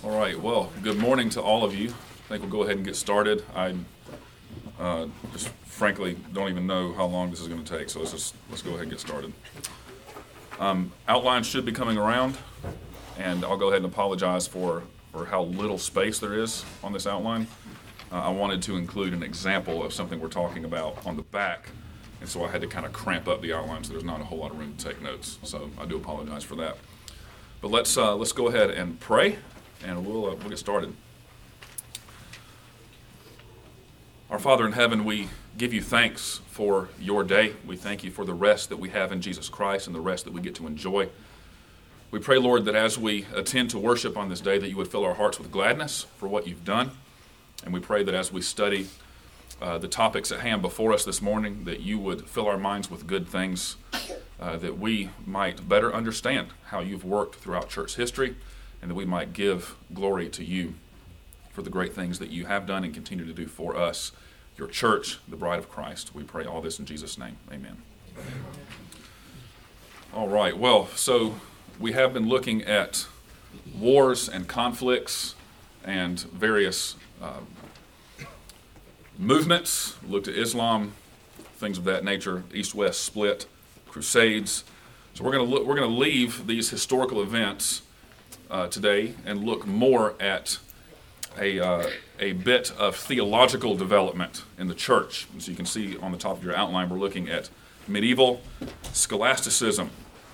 All right, well, good morning to all of you. I think we'll go ahead and get started. I just frankly don't even know how long this is going to take, so let's go ahead and get started. Outlines should be coming around, and I'll go ahead and apologize for how little space there is on this outline. I wanted to include an example of something we're talking about on the back, and so I had to kind of cramp up the outline so there's not a whole lot of room to take notes. So I do apologize for that. But let's go ahead and pray, and we'll get started. Our Father in heaven, we give you thanks for your day. We thank you for the rest that we have in Jesus Christ and the rest that we get to enjoy. We pray, Lord, that as we attend to worship on this day, that you would fill our hearts with gladness for what you've done. And we pray that as we study the topics at hand before us this morning, that you would fill our minds with good things, that we might better understand how you've worked throughout church history, and that we might give glory to you for the great things that you have done and continue to do for us, your church, the bride of Christ. We pray all this in Jesus' name. Amen. All right, well, so we have been looking at wars and conflicts and various movements. We looked at Islam, things of that nature, East-West split, Crusades. So we're going to leave these historical events today and look more at a bit of theological development in the church. As you can see on the top of your outline, we're looking at medieval scholasticism.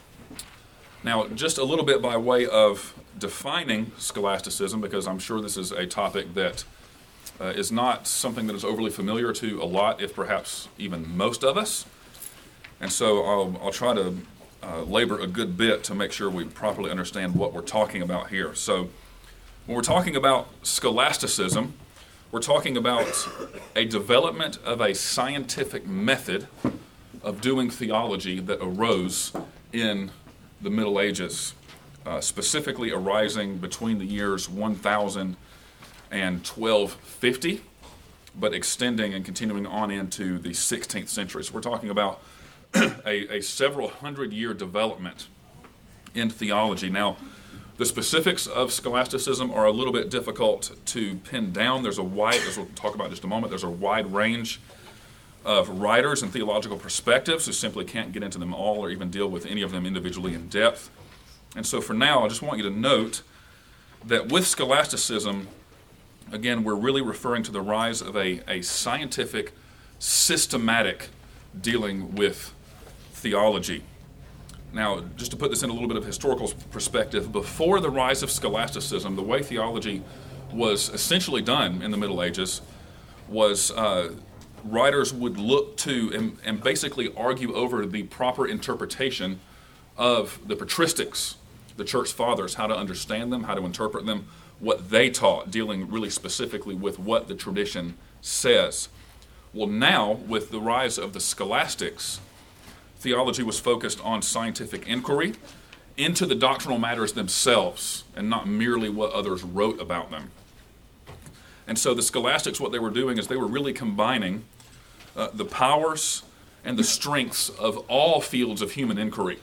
Now, just a little bit by way of defining scholasticism, because I'm sure this is a topic that is not something that is overly familiar to a lot, if perhaps even most of us. And so I'll try to labor a good bit to make sure we properly understand what we're talking about here. So when we're talking about scholasticism, we're talking about a development of a scientific method of doing theology that arose in the Middle Ages, specifically arising between the years 1000 and 1250, but extending and continuing on into the 16th century. So we're talking about a several hundred-year development in theology. Now, the specifics of scholasticism are a little bit difficult to pin down. As we'll talk about in just a moment, there's a wide range of writers and theological perspectives who simply can't get into them all or even deal with any of them individually in depth. And so for now, I just want you to note that with scholasticism, again, we're really referring to the rise of a scientific, systematic dealing with theology. Now, just to put this in a little bit of historical perspective, before the rise of scholasticism, the way theology was essentially done in the Middle Ages was writers would look to and basically argue over the proper interpretation of the patristics, the church fathers, how to understand them, how to interpret them, what they taught, dealing really specifically with what the tradition says. Well, now, with the rise of the scholastics, theology was focused on scientific inquiry into the doctrinal matters themselves and not merely what others wrote about them. And so the scholastics, what they were doing is they were really combining the powers and the strengths of all fields of human inquiry.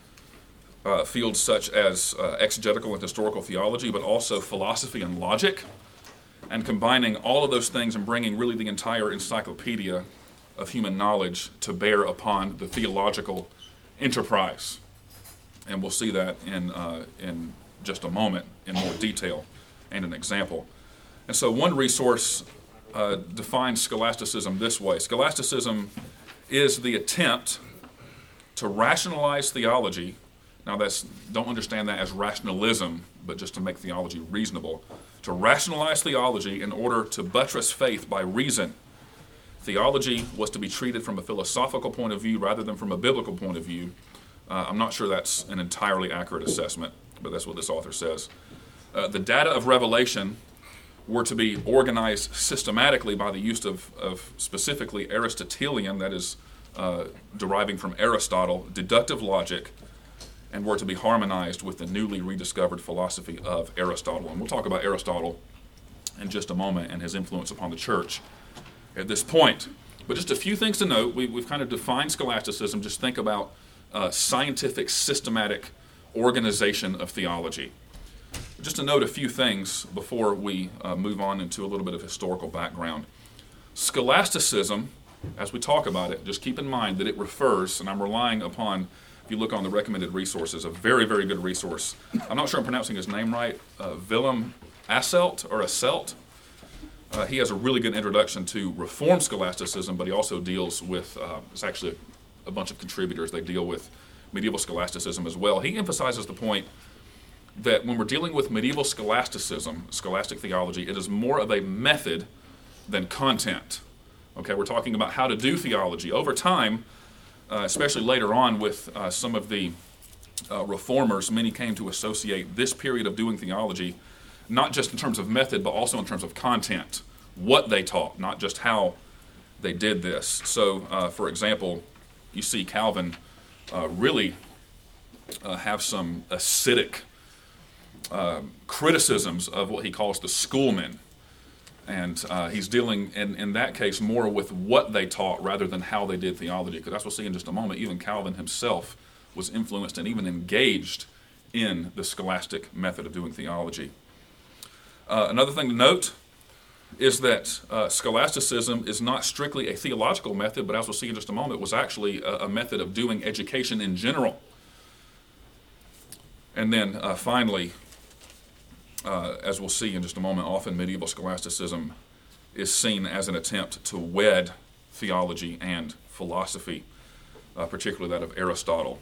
Fields such as exegetical and historical theology, but also philosophy and logic, and combining all of those things and bringing really the entire encyclopedia of human knowledge to bear upon the theological enterprise. And we'll see that in just a moment in more detail and an example. And so one resource defines scholasticism this way. Scholasticism is the attempt to rationalize theology. Now, don't understand that as rationalism, but just to make theology reasonable. To rationalize theology in order to buttress faith by reason. Theology was to be treated from a philosophical point of view rather than from a biblical point of view. I'm not sure that's an entirely accurate assessment, but that's what this author says. The data of revelation were to be organized systematically by the use of specifically Aristotelian, that is deriving from Aristotle, deductive logic, and were to be harmonized with the newly rediscovered philosophy of Aristotle. And we'll talk about Aristotle in just a moment and his influence upon the church at this point. But just a few things to note. We've kind of defined scholasticism. Just think about scientific, systematic organization of theology. Just to note a few things before we move on into a little bit of historical background. Scholasticism, as we talk about it, just keep in mind that it refers, and I'm relying upon, if you look on the recommended resources, a very, very good resource. I'm not sure I'm pronouncing his name right, Willem Asselt or Asselt. He has a really good introduction to Reformed scholasticism, but he also deals with, it's actually a bunch of contributors. They deal with medieval scholasticism as well. He emphasizes the point that when we're dealing with medieval scholasticism, scholastic theology, it is more of a method than content. Okay, we're talking about how to do theology. Over time, especially later on with some of the reformers, many came to associate this period of doing theology not just in terms of method, but also in terms of content, what they taught, not just how they did this. So, for example, you see Calvin really have some acidic criticisms of what he calls the schoolmen. And he's dealing, in that case, more with what they taught rather than how they did theology. Because as we'll see in just a moment, even Calvin himself was influenced and even engaged in the scholastic method of doing theology. Another thing to note is that scholasticism is not strictly a theological method, but as we'll see in just a moment, was actually a method of doing education in general. And then finally, as we'll see in just a moment, often medieval scholasticism is seen as an attempt to wed theology and philosophy, particularly that of Aristotle.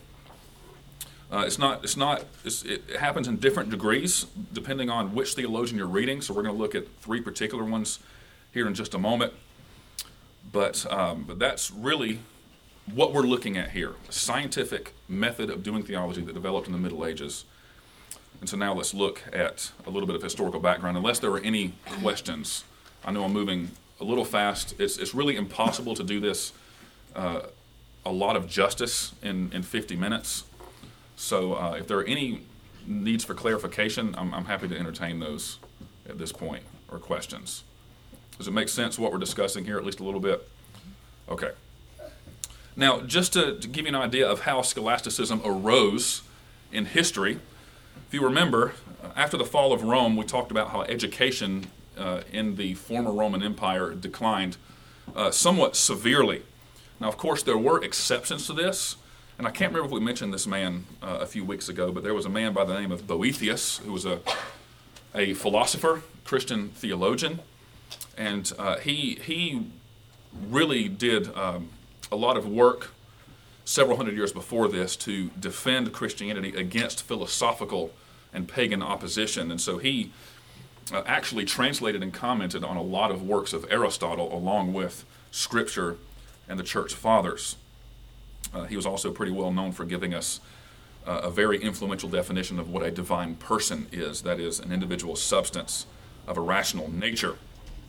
It happens in different degrees depending on which theologian you're reading. So we're going to look at three particular ones here in just a moment. But that's really what we're looking at here, a scientific method of doing theology that developed in the Middle Ages. And so now let's look at a little bit of historical background, unless there are any questions. I know I'm moving a little fast. It's really impossible to do this a lot of justice in 50 minutes. So if there are any needs for clarification, I'm happy to entertain those at this point, or questions. Does it make sense what we're discussing here, at least a little bit? Okay. Now, just to give you an idea of how scholasticism arose in history, if you remember, after the fall of Rome, we talked about how education in the former Roman Empire declined somewhat severely. Now, of course, there were exceptions to this, and I can't remember if we mentioned this man a few weeks ago, but there was a man by the name of Boethius, who was a philosopher, Christian theologian, and he really did a lot of work several hundred years before this to defend Christianity against philosophical and pagan opposition. And so he actually translated and commented on a lot of works of Aristotle along with Scripture and the Church Fathers. He was also pretty well known for giving us a very influential definition of what a divine person is, that is, an individual substance of a rational nature.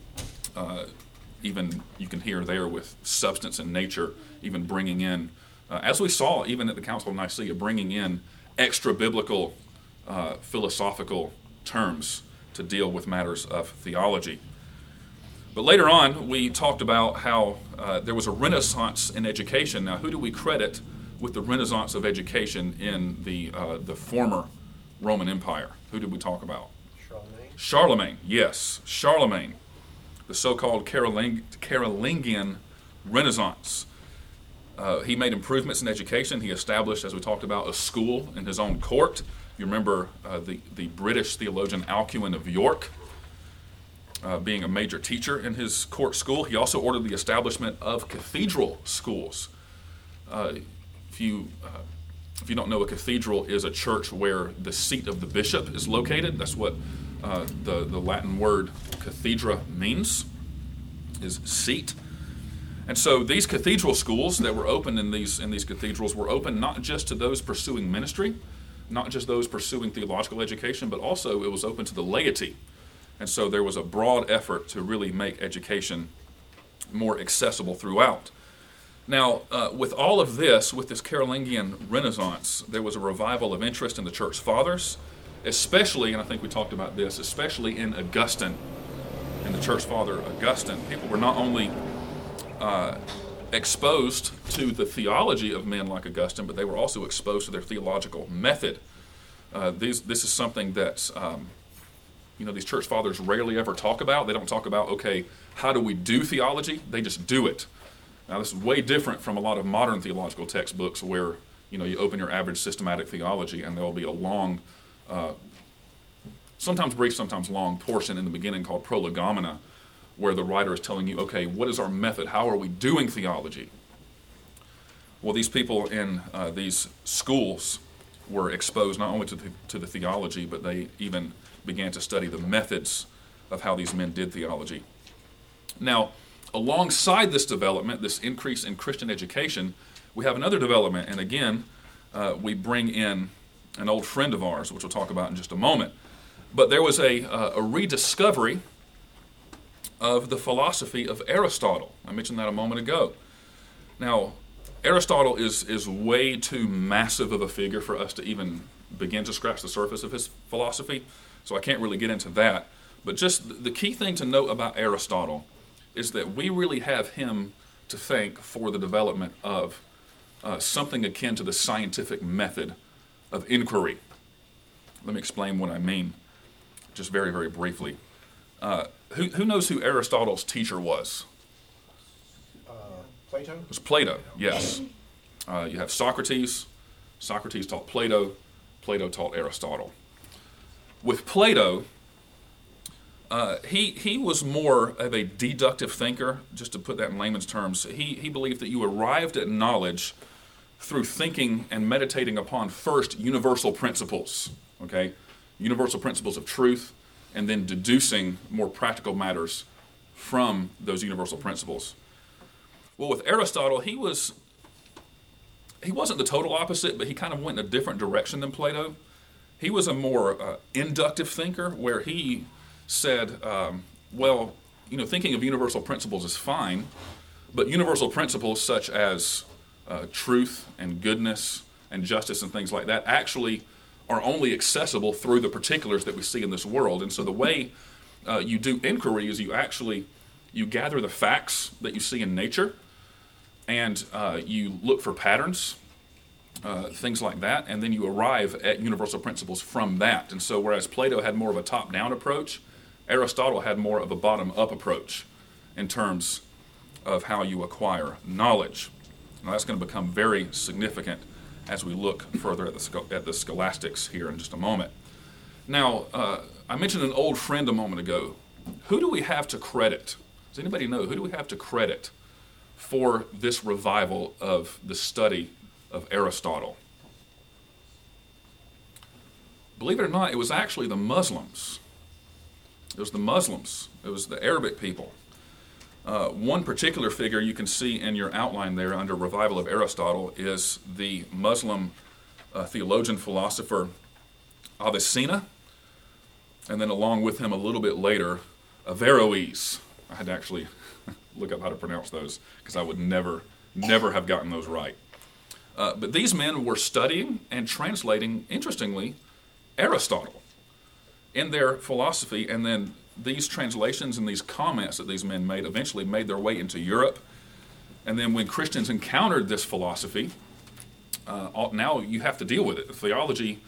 Even you can hear there with substance and nature, even bringing in, as we saw even at the Council of Nicaea, bringing in extra-biblical philosophical terms to deal with matters of theology. But later on, we talked about how there was a renaissance in education. Now, who do we credit with the renaissance of education in the former Roman Empire? Who did we talk about? Charlemagne. Charlemagne, yes, Charlemagne. The so-called Carolingian Renaissance. He made improvements in education. He established, as we talked about, a school in his own court. You remember the British theologian Alcuin of York being a major teacher in his court school. He also ordered the establishment of cathedral schools. If you don't know, a cathedral is a church where the seat of the bishop is located. That's what the Latin word cathedra means, is seat. And so these cathedral schools that were opened in these cathedrals were open not just to those pursuing ministry, not just those pursuing theological education, but also it was open to the laity. And so there was a broad effort to really make education more accessible throughout. Now, with all of this, with this Carolingian Renaissance, there was a revival of interest in the Church Fathers, especially, and I think we talked about this, especially in Augustine, in the Church Father Augustine. People were not only exposed to the theology of men like Augustine, but they were also exposed to their theological method. This is something that these church fathers rarely ever talk about. They don't talk about, okay, how do we do theology? They just do it. Now, this is way different from a lot of modern theological textbooks where, you open your average systematic theology and there will be a long, sometimes brief, sometimes long portion in the beginning called prolegomena, where the writer is telling you, okay, what is our method? How are we doing theology? Well, these people in these schools were exposed not only to the theology, but they even began to study the methods of how these men did theology. Now, alongside this development, this increase in Christian education, we have another development, and again, we bring in an old friend of ours, which we'll talk about in just a moment. But there was a rediscovery of the philosophy of Aristotle. I mentioned that a moment ago. Now, Aristotle is way too massive of a figure for us to even begin to scratch the surface of his philosophy, so I can't really get into that. But just the key thing to note about Aristotle is that we really have him to thank for the development of something akin to the scientific method of inquiry. Let me explain what I mean, just very, very briefly. Who knows who Aristotle's teacher was? Plato? It was Plato, yes. You have Socrates. Socrates taught Plato. Plato taught Aristotle. With Plato, he was more of a deductive thinker, just to put that in layman's terms. He believed that you arrived at knowledge through thinking and meditating upon first universal principles, okay? Universal principles of truth, and then deducing more practical matters from those universal principles. Well, with Aristotle, he wasn't the total opposite, but he kind of went in a different direction than Plato. He was a more inductive thinker, where he said, thinking of universal principles is fine, but universal principles such as truth and goodness and justice and things like that actually are only accessible through the particulars that we see in this world. And so the way you do inquiry is you gather the facts that you see in nature, and you look for patterns, things like that, and then you arrive at universal principles from that. And so whereas Plato had more of a top-down approach, Aristotle had more of a bottom-up approach in terms of how you acquire knowledge. Now that's going to become very significant as we look further at the scholastics here in just a moment. Now, I mentioned an old friend a moment ago. Who do we have to credit? Does anybody know? Who do we have to credit for this revival of the study of Aristotle? Believe it or not, it was actually the Muslims. It was the Muslims. It was the Arabic people. One particular figure you can see in your outline there under Revival of Aristotle is the Muslim theologian philosopher Avicenna, and then along with him a little bit later, Averroes. I had to actually look up how to pronounce those because I would never have gotten those right. But these men were studying and translating, interestingly, Aristotle in their philosophy, and then these translations and these comments that these men made eventually made their way into Europe. And then when Christians encountered this philosophy, now you have to deal with it. Theology,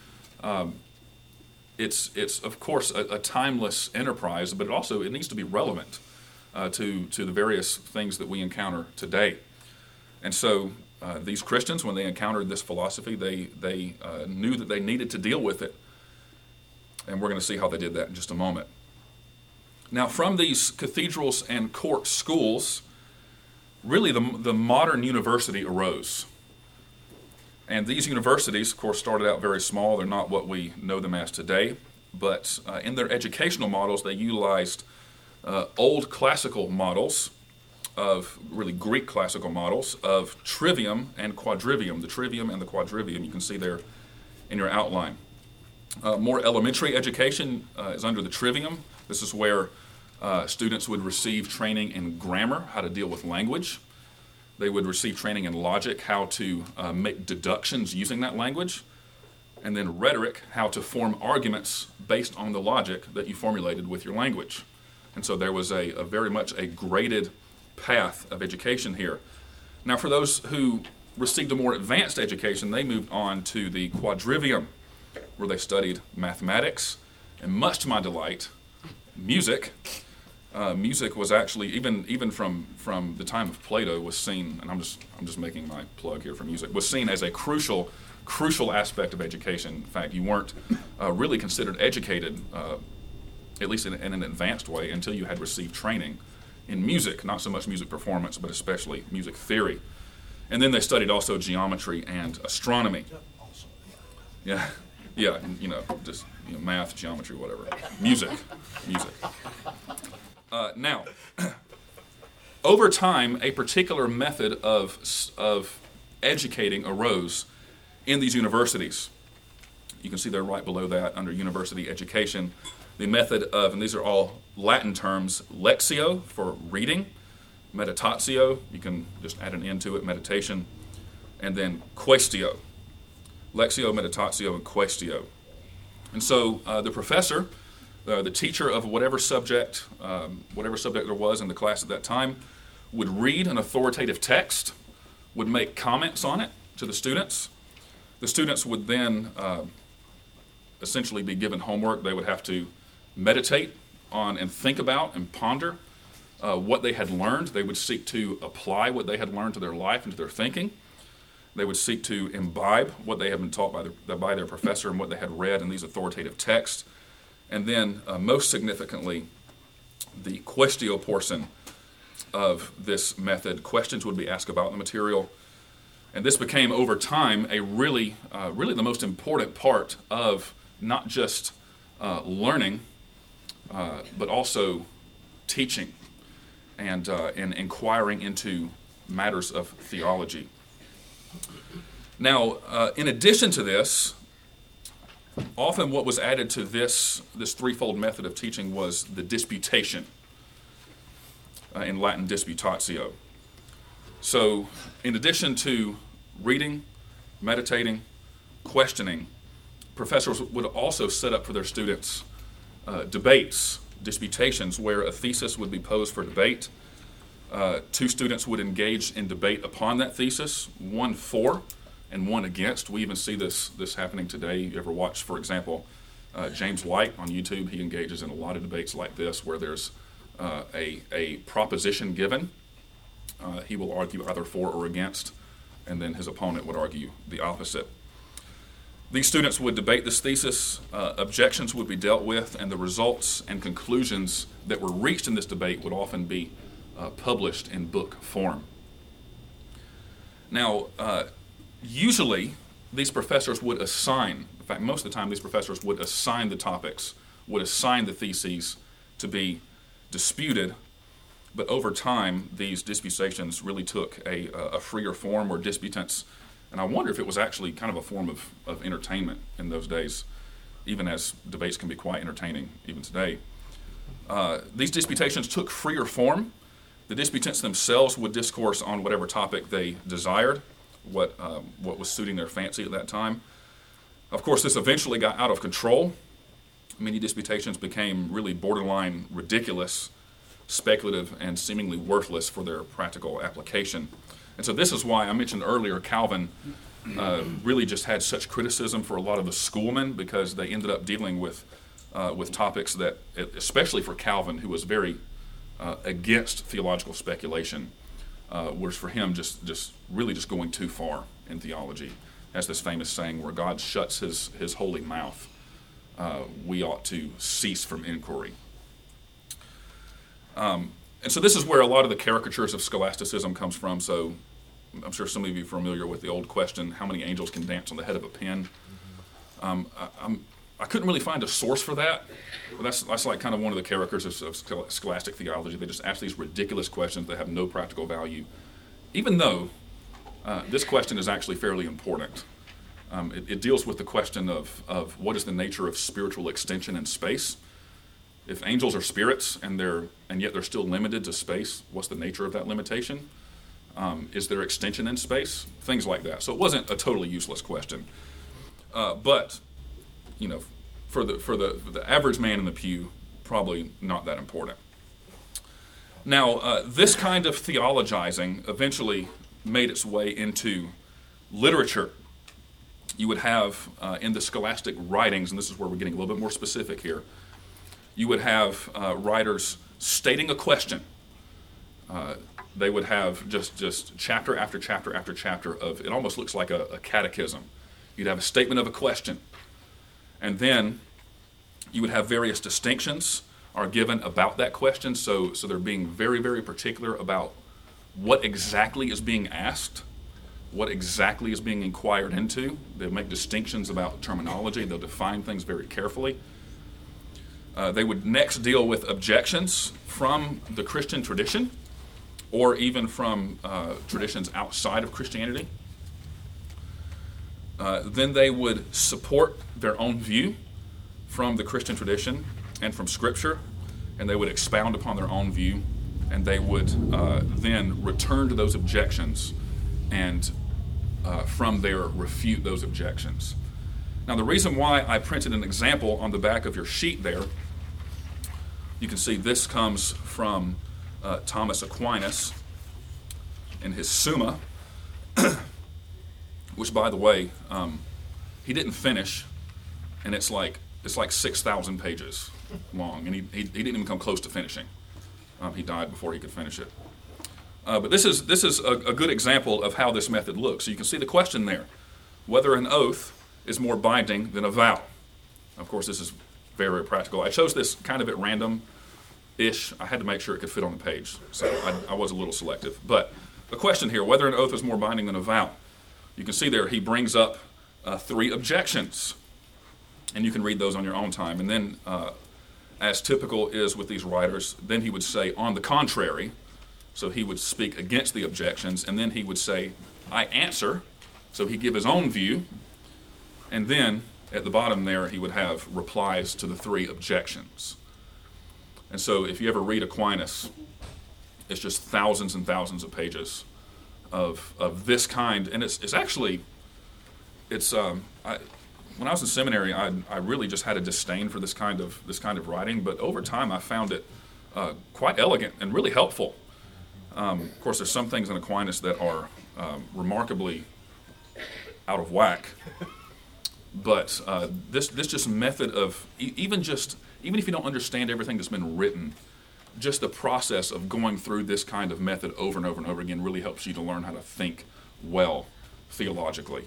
it's of course a timeless enterprise, but it needs to be relevant to the various things that we encounter today. And so these Christians, when they encountered this philosophy, they knew that they needed to deal with it. And we're going to see how they did that in just a moment. Now, from these cathedrals and court schools, really the modern university arose. And these universities, of course, started out very small. They're not what we know them as today. But in their educational models, they utilized old classical models of really Greek classical models of trivium and quadrivium. The trivium and the quadrivium you can see there in your outline. More elementary education is under the trivium. This is where students would receive training in grammar, how to deal with language. They would receive training in logic, how to make deductions using that language. And then rhetoric, how to form arguments based on the logic that you formulated with your language. And so there was a very much a graded path of education here. Now, for those who received a more advanced education, they moved on to the quadrivium, where they studied mathematics, and much to my delight, music. Music was actually even from the time of Plato was seen, and I'm just making my plug here for music, was seen as a crucial aspect of education. In fact, you weren't really considered educated, at least in an advanced way, until you had received training in music, not so much music performance, but especially music theory. And then they studied also geometry and astronomy. Yeah, just math, geometry, whatever. Music. Now, over time, a particular method of educating arose in these universities. You can see there right below that under university education, the method of, and these are all Latin terms, lectio for reading, meditatio, you can just add an N to it, meditation, and then quaestio. Lectio, meditatio, and quaestio. And so the professor, the teacher of whatever subject there was in the class at that time, would read an authoritative text, would make comments on it to the students. The students would then essentially be given homework. They would have to meditate on and think about and ponder what they had learned. They would seek to apply what they had learned to their life and to their thinking. They would seek to imbibe what they had been taught by their professor and what they had read in these authoritative texts. And then, most significantly, the quaestio portion of this method, questions would be asked about the material. And this became, over time, a really the most important part of not just learning, but also teaching and inquiring into matters of theology. Now, in addition to this, often what was added to this threefold method of teaching was the disputation, in Latin disputatio. So, in addition to reading, meditating, questioning, professors would also set up for their students debates, disputations, where a thesis would be posed for debate. Two students would engage in debate upon that thesis, one for and one against. We even see this happening today. You ever watch, for example, James White on YouTube? He engages in a lot of debates like this where there's a proposition given. He will argue either for or against, and then his opponent would argue the opposite. These students would debate this thesis, objections would be dealt with, and the results and conclusions that were reached in this debate would often be published in book form. Now, usually these professors would assign, in fact, most of the time these professors would assign the topics, would assign the theses to be disputed, but over time these disputations really took a freer form where disputants, and I wonder if it was actually kind of a form of entertainment in those days, even as debates can be quite entertaining even today. These disputations took freer form. The disputants themselves would discourse on whatever topic they desired, what was suiting their fancy at that time. Of course, this eventually got out of control. Many disputations became really borderline ridiculous, speculative, and seemingly worthless for their practical application. And so this is why I mentioned earlier Calvin really just had such criticism for a lot of the schoolmen, because they ended up dealing with topics that, especially for Calvin, who was very against theological speculation, was for him just really going too far in theology. As this famous saying, where God shuts his holy mouth, we ought to cease from inquiry. And so this is where a lot of the caricatures of scholasticism comes from. So I'm sure some of you are familiar with the old question, how many angels can dance on the head of a pin? I couldn't really find a source for that, but that's like kind of one of the caricatures of scholastic theology. They just ask these ridiculous questions that have no practical value, even though this question is actually fairly important. It deals with the question of what is the nature of spiritual extension in space. If angels are spirits and yet they're still limited to space, what's the nature of that limitation? Is there extension in space? Things like that. So it wasn't a totally useless question, but for the average man in the pew, probably not that important. Now, this kind of theologizing eventually made its way into literature. You would have in the scholastic writings, and this is where we're getting a little bit more specific here, You would have writers stating a question. They would have just chapter after chapter after chapter of, it almost looks like a catechism. You'd have a statement of a question. And then you would have various distinctions are given about that question. So they're being very, very particular about what exactly is being asked, what exactly is being inquired into. They'll make distinctions about terminology. They'll define things very carefully. They would next deal with objections from the Christian tradition, or even from traditions outside of Christianity. Then they would support their own view from the Christian tradition and from Scripture, and they would expound upon their own view, and they would then return to those objections and from there refute those objections. Now, the reason why I printed an example on the back of your sheet there, you can see this comes from Thomas Aquinas in his Summa, which, by the way, he didn't finish, and it's like 6,000 pages long, and he didn't even come close to finishing. He died before he could finish it. But this is a good example of how this method looks. So you can see the question there: whether an oath is more binding than a vow. Of course, this is very, very practical. I chose this kind of at random-ish. I had to make sure it could fit on the page, so I was a little selective. But the question here: whether an oath is more binding than a vow. You can see there he brings up 3 objections, and you can read those on your own time. And then, as typical is with these writers, then he would say, on the contrary. So he would speak against the objections, and then he would say, I answer. So he'd give his own view, and then at the bottom there he would have replies to the 3 objections. And so if you ever read Aquinas, it's just thousands and thousands of pages of this kind, and it's actually when I was in seminary, I really just had a disdain for this kind of writing, but over time I found it quite elegant and really helpful. Of course, there's some things in Aquinas that are remarkably out of whack, but this just method of even if you don't understand everything that's been written, just the process of going through this kind of method over and over and over again really helps you to learn how to think well theologically.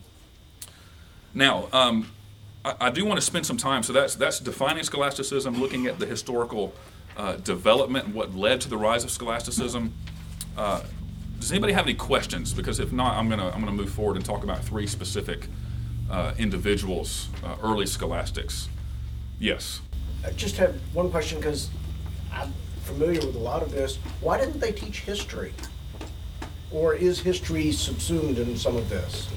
Now, I do want to spend some time, so that's defining scholasticism, looking at the historical development and what led to the rise of scholasticism. Does anybody have any questions? Because if not, I'm gonna move forward and talk about 3 specific individuals, early scholastics. Yes. I just have one question, because I'm familiar with a lot of this. Why didn't they teach history? Or is history subsumed in some of this?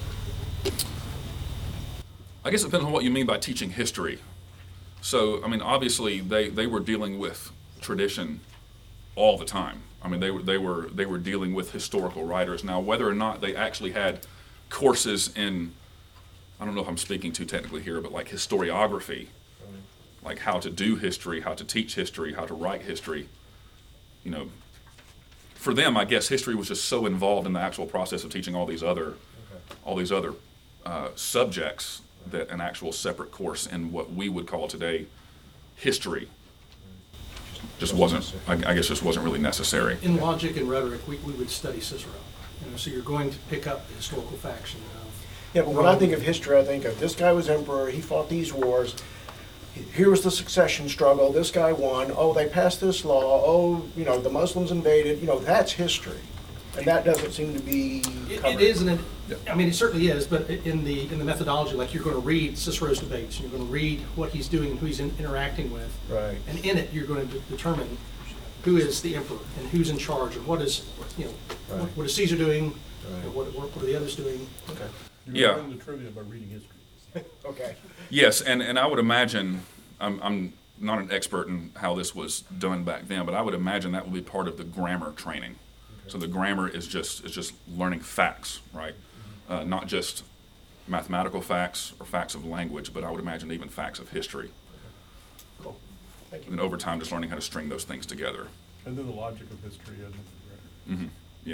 I guess it depends on what you mean by teaching history. So, I mean, obviously they were dealing with tradition all the time. I mean, they were dealing with historical writers. Now, whether or not they actually had courses in, I don't know if I'm speaking too technically here, but like historiography, like how to do history, how to teach history, how to write history, you know, for them, I guess history was just so involved in the actual process of teaching all these other subjects that an actual separate course in what we would call today history just wasn't, I guess, just wasn't really necessary. In logic and rhetoric, we would study Cicero. So you're going to pick up the historical facts. Yeah, but when I think of history, I think of this guy was emperor, he fought these wars, here was the succession struggle, this guy won, oh, they passed this law, oh, the Muslims invaded, that's history. And that doesn't seem to be covered. It is, and I mean, it certainly is, but in the methodology, like you're going to read Cicero's debates, and you're going to read what he's doing and who he's interacting with. Right. And in it, you're going to determine who is the emperor and who's in charge and what is, Right. what is Caesar doing, Right. and what are the others doing. Okay. Yeah. You learn the trivia by reading history. Okay. Yes, and I would imagine, I'm not an expert in how this was done back then, but I would imagine that would be part of the grammar training. So the grammar is just learning facts, right? Not just mathematical facts or facts of language, but I would imagine even facts of history. Cool. Thank you. And over time, just learning how to string those things together. And then the logic of history and rhetoric. Yeah.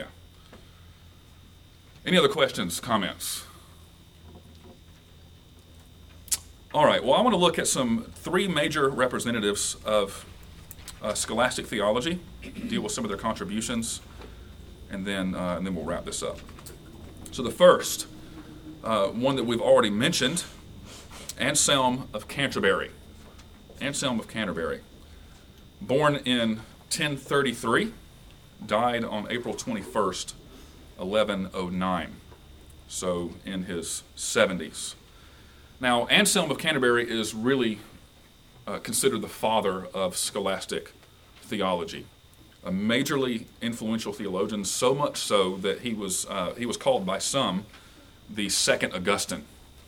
Any other questions, comments? All right, well, I want to look at three major representatives of scholastic theology, deal with some of their contributions, and then we'll wrap this up. So the first, one that we've already mentioned, Anselm of Canterbury. Anselm of Canterbury. Born in 1033, died on April 21st, 1109, so in his 70s. Now, Anselm of Canterbury is really considered the father of scholastic theology, a majorly influential theologian, so much so that he was called by some the second Augustine.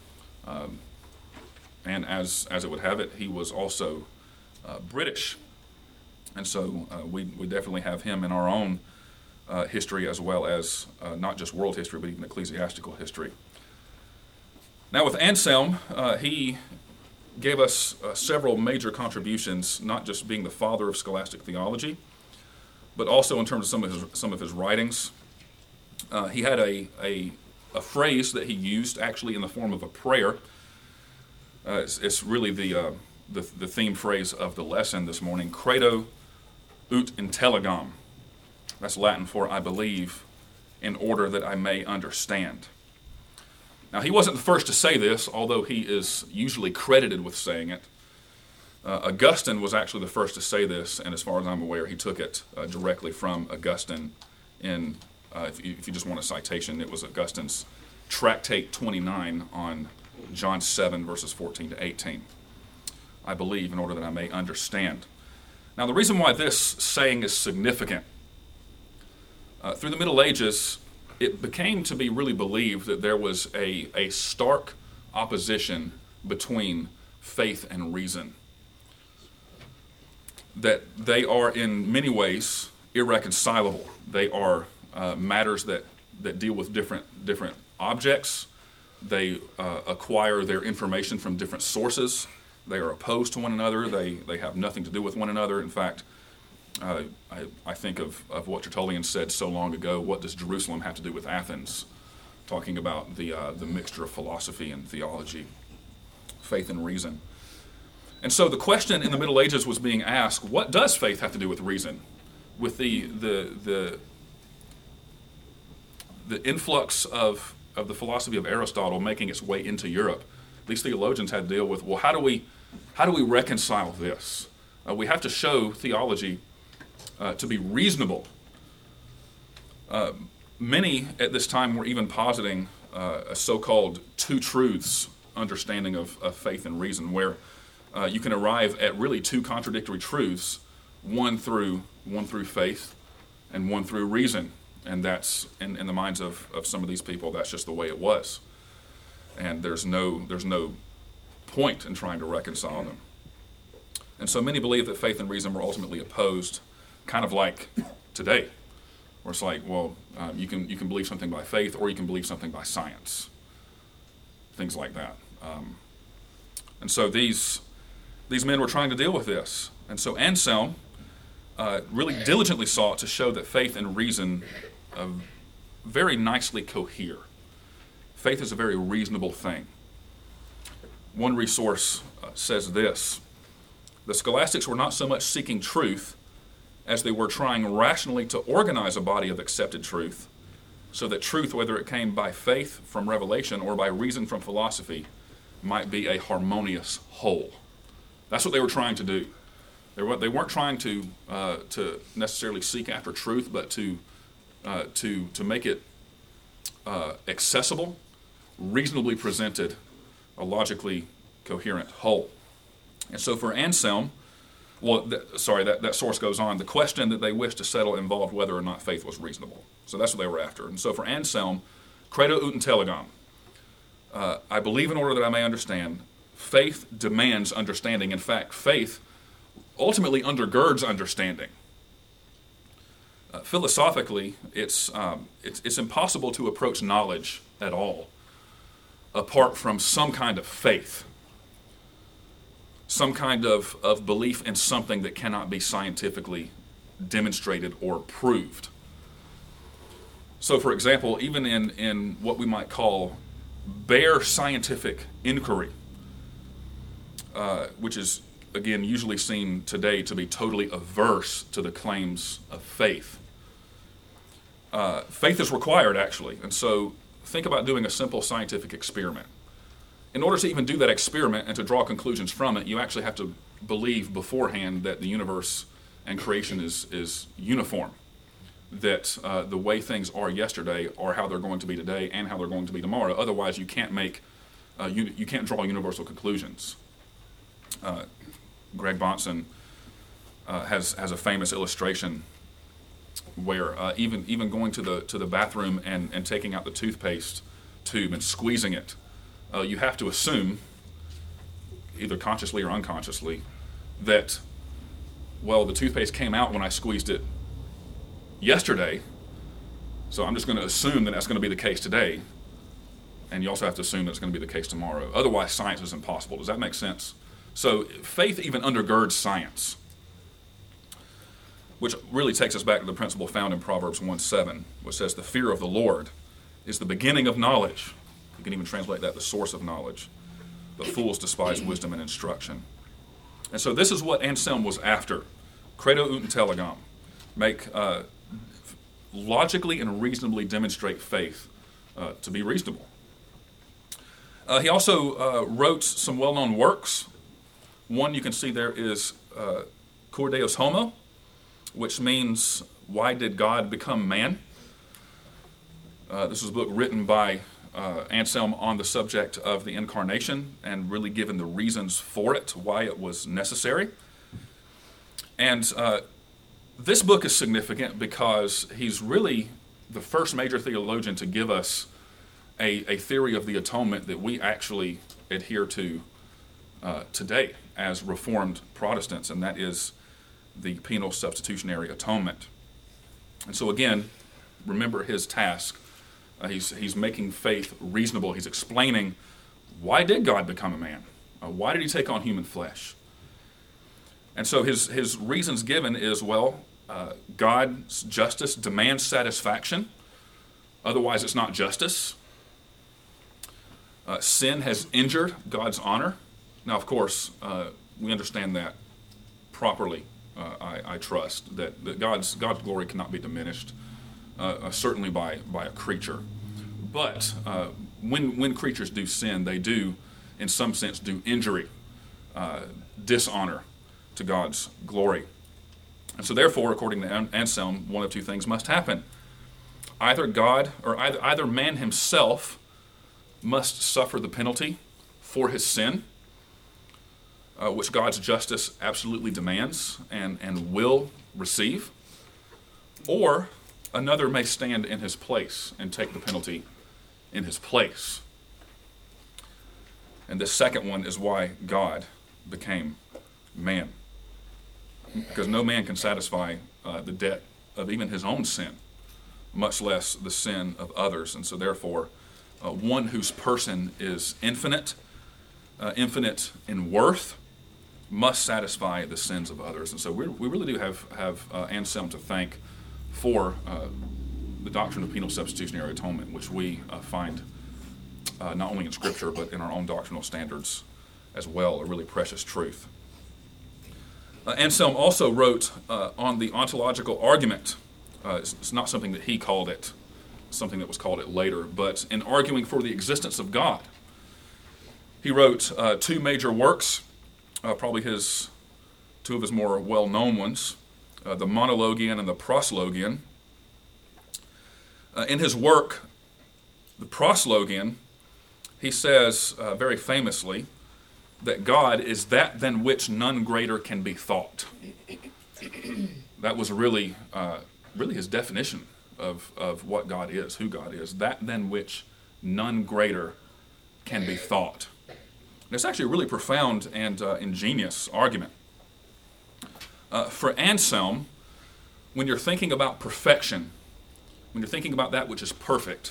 And as it would have it, he was also British. And so we definitely have him in our own history, as well as not just world history, but even ecclesiastical history. Now with Anselm, he gave us several major contributions, not just being the father of scholastic theology, but also in terms of some of his writings. He had a phrase that he used actually in the form of a prayer. It's really the theme phrase of the lesson this morning, credo ut intelligam. That's Latin for I believe in order that I may understand. Now, he wasn't the first to say this, although he is usually credited with saying it. Augustine was actually the first to say this, and as far as I'm aware, he took it directly from Augustine in, if you just want a citation, it was Augustine's Tractate 29 on John 7, verses 14 to 18. I believe in order that I may understand. Now, the reason why this saying is significant, through the Middle Ages, it became to be really believed that there was a stark opposition between faith and reason. That they are in many ways irreconcilable. They are matters that deal with different objects. They acquire their information from different sources. They are opposed to one another. They have nothing to do with one another. In fact, I think of what Tertullian said so long ago, what does Jerusalem have to do with Athens? Talking about the mixture of philosophy and theology, faith and reason. And so the question in the Middle Ages was being asked, what does faith have to do with reason? With the influx of the philosophy of Aristotle making its way into Europe, these theologians had to deal with, well, how do we reconcile this? We have to show theology to be reasonable. Many at this time were even positing a so-called two truths understanding of faith and reason, where you can arrive at really two contradictory truths, one through faith and one through reason. And that's, in the minds of some of these people, that's just the way it was. And there's no point in trying to reconcile them. And so many believe that faith and reason were ultimately opposed, kind of like today, where it's like, well, you can believe something by faith, or you can believe something by science, things like that. And so these men were trying to deal with this. And so Anselm really diligently sought to show that faith and reason very nicely cohere. Faith is a very reasonable thing. One resource says this: the scholastics were not so much seeking truth as they were trying rationally to organize a body of accepted truth, so that truth, whether it came by faith from revelation or by reason from philosophy, might be a harmonious whole. That's what they were trying to do. They weren't trying to necessarily seek after truth, but to make it accessible, reasonably presented, a logically coherent whole. And so for Anselm, that source goes on, the question that they wished to settle involved whether or not faith was reasonable. So that's what they were after. And so for Anselm, credo ut intelligam. I believe in order that I may understand. Faith demands understanding. In fact, faith ultimately undergirds understanding. Philosophically, it's impossible to approach knowledge at all apart from some kind of faith, some kind of belief in something that cannot be scientifically demonstrated or proved. So, for example, even in what we might call bare scientific inquiry, which is, again, usually seen today to be totally averse to the claims of faith. Faith is required, actually. And so think about doing a simple scientific experiment. In order to even do that experiment and to draw conclusions from it, you actually have to believe beforehand that the universe and creation is uniform, that the way things are yesterday are how they're going to be today and how they're going to be tomorrow. Otherwise, you can't make you can't draw universal conclusions. Greg Bahnsen has a famous illustration where even going to the bathroom and taking out the toothpaste tube and squeezing it, you have to assume, either consciously or unconsciously, that, well, the toothpaste came out when I squeezed it yesterday, so I'm just going to assume that that's going to be the case today, and you also have to assume that it's going to be the case tomorrow. Otherwise, science is impossible. Does that make sense? So faith even undergirds science, which really takes us back to the principle found in Proverbs 1:7, which says, the fear of the Lord is the beginning of knowledge. You can even translate that the source of knowledge. But fools despise wisdom and instruction. And so this is what Anselm was after. Credo ut intelligam. Make logically and reasonably demonstrate faith to be reasonable. He also wrote some well-known works. One you can see there is Cur Deus Homo, which means, why did God become man? This is a book written by Anselm on the subject of the incarnation and really given the reasons for it, why it was necessary. And this book is significant because he's really the first major theologian to give us a theory of the atonement that we actually adhere to today as Reformed Protestants, and that is the penal substitutionary atonement. And so again, remember his task. He's making faith reasonable. He's explaining, why did God become a man? Why did he take on human flesh? And so his reasons given is, well, God's justice demands satisfaction. Otherwise, it's not justice. Sin has injured God's honor. Now, of course, we understand that properly. I trust that God's glory cannot be diminished, certainly by a creature. But when creatures do sin, they do, in some sense, do injury, dishonor to God's glory. And so therefore, according to Anselm, one of two things must happen. Either God, or either man himself must suffer the penalty for his sin, which God's justice absolutely demands and will receive, or another may stand in his place and take the penalty in his place. And this second one is why God became man. Because no man can satisfy the debt of even his own sin, much less the sin of others. And so therefore, one whose person is infinite in worth, must satisfy the sins of others. And so we really do have Anselm to thank for the doctrine of penal substitutionary atonement, which we find not only in Scripture but in our own doctrinal standards as well, a really precious truth. Anselm also wrote on the ontological argument. It's not something that he called it, something that was called it later, but in arguing for the existence of God. He wrote two major works, probably two of his more well-known ones, the Monologion and the Proslogion. In his work, the Proslogion, he says very famously that God is that than which none greater can be thought. That was really his definition of what God is, who God is, that than which none greater can be thought. And it's actually a really profound and ingenious argument. For Anselm, when you're thinking about perfection, when you're thinking about that which is perfect,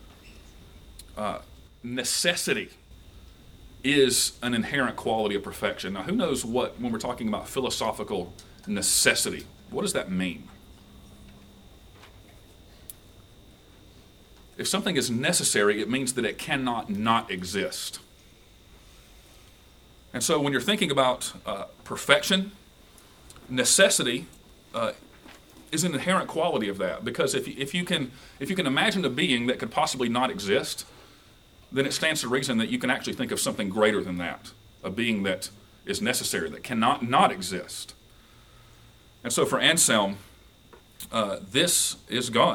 necessity is an inherent quality of perfection. Now, who knows when we're talking about philosophical necessity, what does that mean? If something is necessary, it means that it cannot not exist. And so when you're thinking about perfection, necessity is an inherent quality of that. Because if you can imagine a being that could possibly not exist, then it stands to reason that you can actually think of something greater than that, a being that is necessary, that cannot not exist. And so for Anselm, this is God.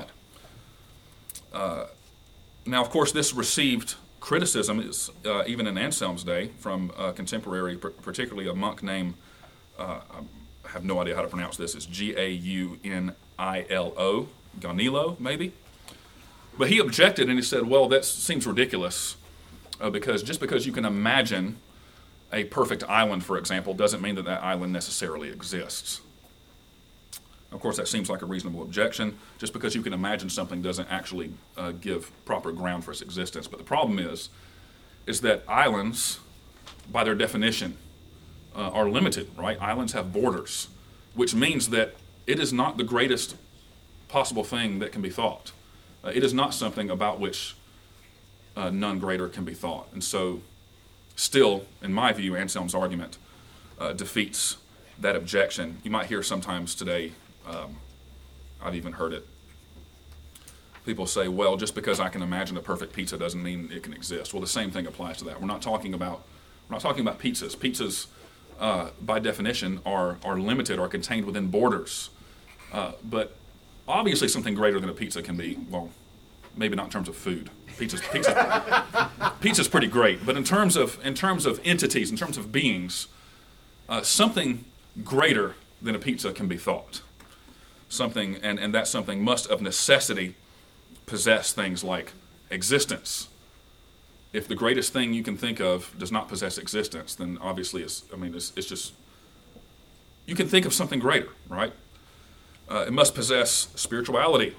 Now, of course, this received criticism, even in Anselm's day, from a contemporary, particularly a monk named, I have no idea how to pronounce this, it's Gaunilo, Gaunilo, maybe? But he objected and he said, well, that seems ridiculous, because just because you can imagine a perfect island, for example, doesn't mean that that island necessarily exists. Of course, that seems like a reasonable objection. Just because you can imagine something doesn't actually give proper ground for its existence. But the problem is that islands, by their definition, are limited, right? Islands have borders, which means that it is not the greatest possible thing that can be thought. It is not something about which none greater can be thought. And so, still, in my view, Anselm's argument defeats that objection. You might hear sometimes today, I've even heard it, people say, well, just because I can imagine a perfect pizza doesn't mean it can exist. Well, the same thing applies to that. We're not talking about pizzas. Pizzas, by definition, are limited, are contained within borders. But obviously something greater than a pizza can be, well, maybe not in terms of food. Pizza's pretty great, but in terms of entities, in terms of beings, something greater than a pizza can be thought. Something, and that something must of necessity possess things like existence. If the greatest thing you can think of does not possess existence, then obviously it's just, you can think of something greater, right? It must possess spirituality.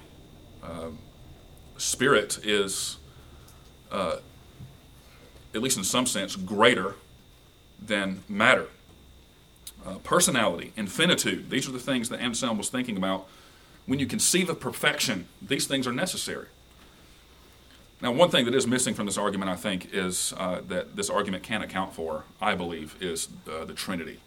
Spirit is, at least in some sense, greater than matter. Personality, infinitude, these are the things that Anselm was thinking about. When you conceive of perfection, these things are necessary. Now, one thing that is missing from this argument, I think, is that this argument can account for, I believe, is the Trinity.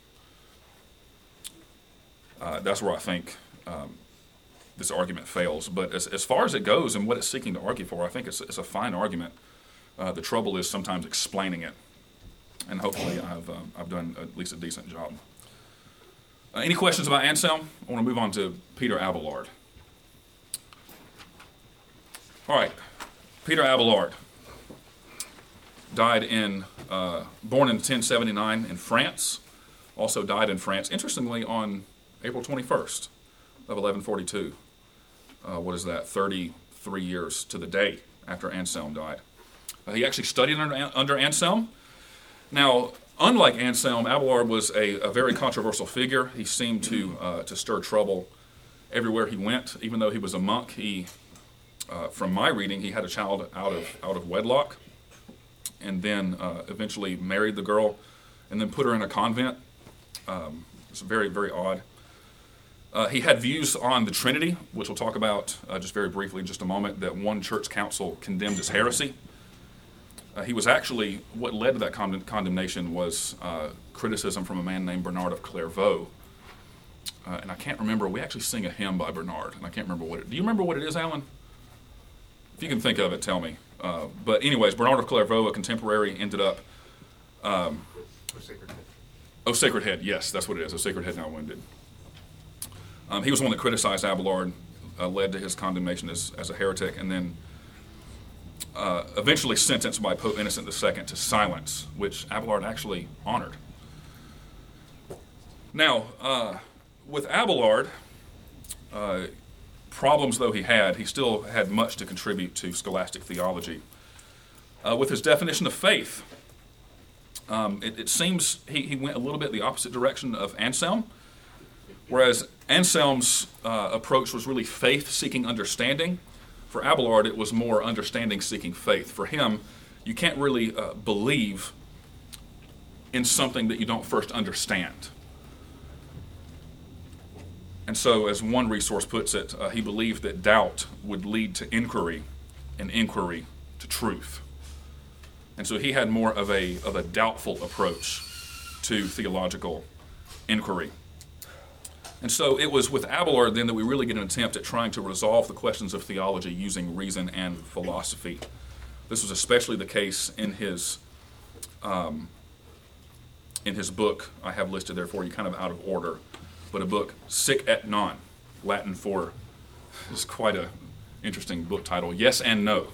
That's where I think this argument fails. But as far as it goes and what it's seeking to argue for, I think it's a fine argument. The trouble is sometimes explaining it. And hopefully I've done at least a decent job. Any questions about Anselm? I want to move on to Peter Abelard. All right, Peter Abelard died born in 1079 in France, also died in France, interestingly, on April 21st of 1142. What is that, 33 years to the day after Anselm died. He actually studied under Anselm. Now, unlike Anselm, Abelard was a very controversial figure. He seemed to stir trouble everywhere he went. Even though he was a monk, from my reading, he had a child out of wedlock, and then eventually married the girl, and then put her in a convent. It's very, very odd. He had views on the Trinity, which we'll talk about just very briefly in just a moment, that one church council condemned as heresy. He was actually, what led to that condemnation was criticism from a man named Bernard of Clairvaux. And I can't remember, we actually sing a hymn by Bernard, and I can't remember do you remember what it is, Alan? If you can think of it, tell me. But anyways, Bernard of Clairvaux, a contemporary, ended up... O Sacred Head, yes, that's what it is, O Sacred Head Now Wounded. He was the one that criticized Abelard, led to his condemnation as a heretic, and then eventually sentenced by Pope Innocent II to silence, which Abelard actually honored. Now, with Abelard, problems though he still had much to contribute to scholastic theology. With his definition of faith, it seems he went a little bit the opposite direction of Anselm, whereas Anselm's approach was really faith-seeking understanding. For Abelard, it was more understanding-seeking faith. For him, you can't really believe in something that you don't first understand. And so, as one resource puts it, he believed that doubt would lead to inquiry, and inquiry to truth. And so he had more of a doubtful approach to theological inquiry. And so it was with Abelard then that we really get an attempt at trying to resolve the questions of theology using reason and philosophy. This was especially the case in his book I have listed there for you, kind of out of order, but a book, Sic et Non, Latin for, it's quite a interesting book title, Yes and No.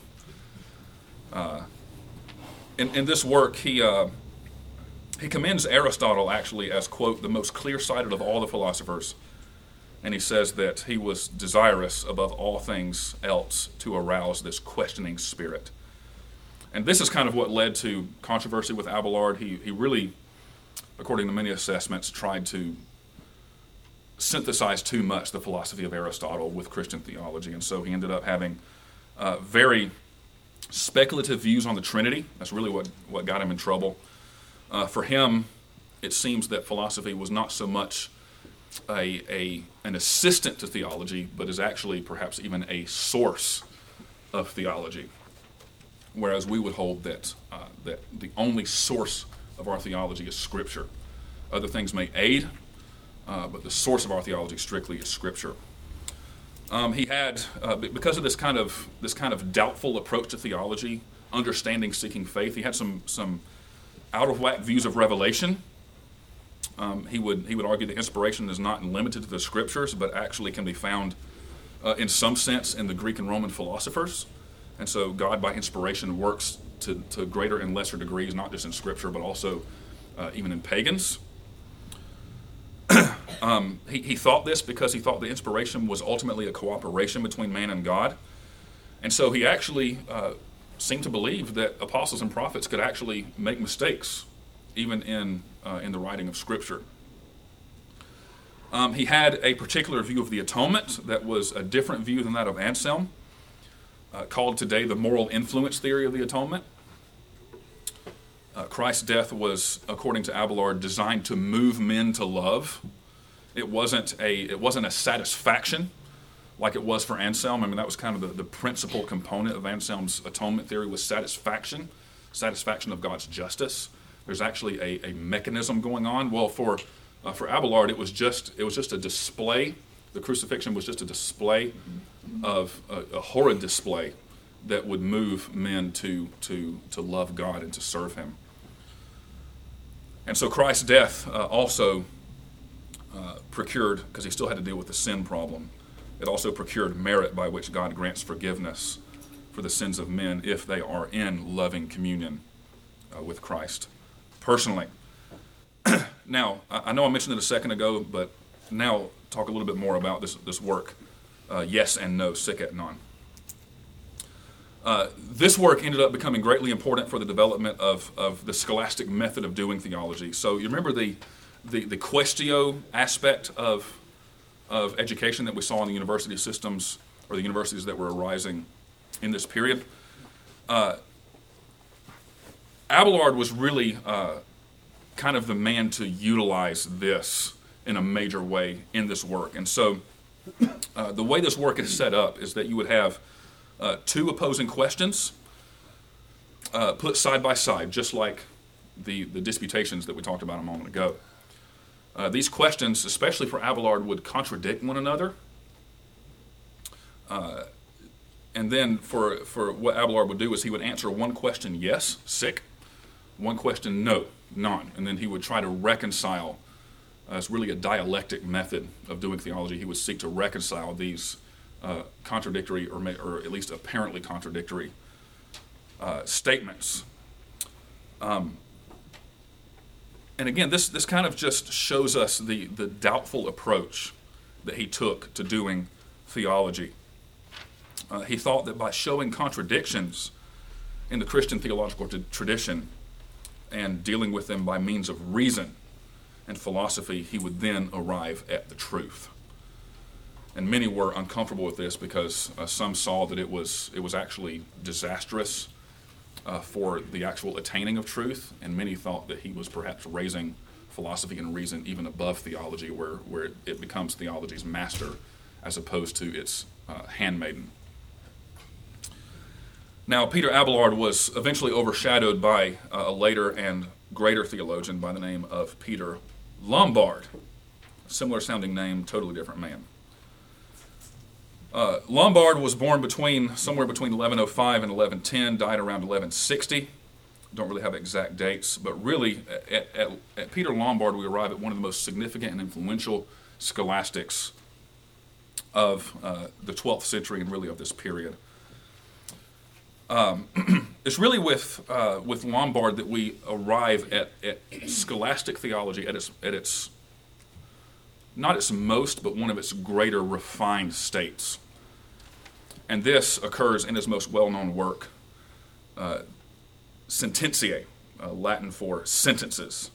In this work, he commends Aristotle actually as, quote, the most clear-sighted of all the philosophers, and he says that he was desirous above all things else to arouse this questioning spirit. And this is kind of what led to controversy with Abelard. He really, according to many assessments, tried to synthesize too much the philosophy of Aristotle with Christian theology, and so he ended up having very speculative views on the Trinity. That's really what got him in trouble. For him, it seems that philosophy was not so much an assistant to theology, but is actually perhaps even a source of theology. Whereas we would hold that the only source of our theology is Scripture. Other things may aid, but the source of our theology strictly is Scripture. He had, because of this kind of doubtful approach to theology, understanding, seeking faith, he had some out of whack views of revelation. He would argue that inspiration is not limited to the Scriptures, but actually can be found in some sense in the Greek and Roman philosophers. And so God, by inspiration, works to greater and lesser degrees, not just in Scripture, but also even in pagans. He thought this because he thought the inspiration was ultimately a cooperation between man and God. And so he actually seemed to believe that apostles and prophets could actually make mistakes, even in the writing of Scripture. He had a particular view of the atonement that was a different view than that of Anselm, called today the moral influence theory of the atonement. Christ's death was, according to Abelard, designed to move men to love. It wasn't a satisfaction like it was for Anselm. I mean, that was kind of the principal component of Anselm's atonement theory was satisfaction of God's justice. There's actually a mechanism going on. Well, for Abelard, it was just a display. The crucifixion was just a display of a horrid display that would move men to love God and to serve Him. And so Christ's death also procured, because he still had to deal with the sin problem, it also procured merit by which God grants forgiveness for the sins of men if they are in loving communion with Christ personally. Now, I know I mentioned it a second ago, but now talk a little bit more about this work, Yes and No, Sic et Non. This work ended up becoming greatly important for the development of the scholastic method of doing theology. So you remember the quaestio aspect of education that we saw in the university systems, or the universities that were arising in this period? Abelard was really kind of the man to utilize this in a major way in this work. And so the way this work is set up is that you would have two opposing questions put side by side, just like the disputations that we talked about a moment ago. These questions, especially for Abelard, would contradict one another. And then for what Abelard would do is he would answer one question, yes, sic, one question, no, non. And then he would try to reconcile. It's really a dialectic method of doing theology. He would seek to reconcile these contradictory, or at least apparently contradictory statements. And again, this kind of just shows us the doubtful approach that he took to doing theology. He thought that by showing contradictions in the Christian theological tradition and dealing with them by means of reason and philosophy, he would then arrive at the truth. And many were uncomfortable with this because some saw that it was actually disastrous for the actual attaining of truth, and many thought that he was perhaps raising philosophy and reason even above theology, where it becomes theology's master as opposed to its handmaiden. Now, Peter Abelard was eventually overshadowed by a later and greater theologian by the name of Peter Lombard. Similar sounding name, totally different man. Lombard was born somewhere between 1105 and 1110, died around 1160. Don't really have exact dates, but really at Peter Lombard we arrive at one of the most significant and influential scholastics of the 12th century and really of this period. It's really with Lombard that we arrive at scholastic theology at its not its most, but one of its greater refined states. And this occurs in his most well-known work, Sententiae, Latin for sentences.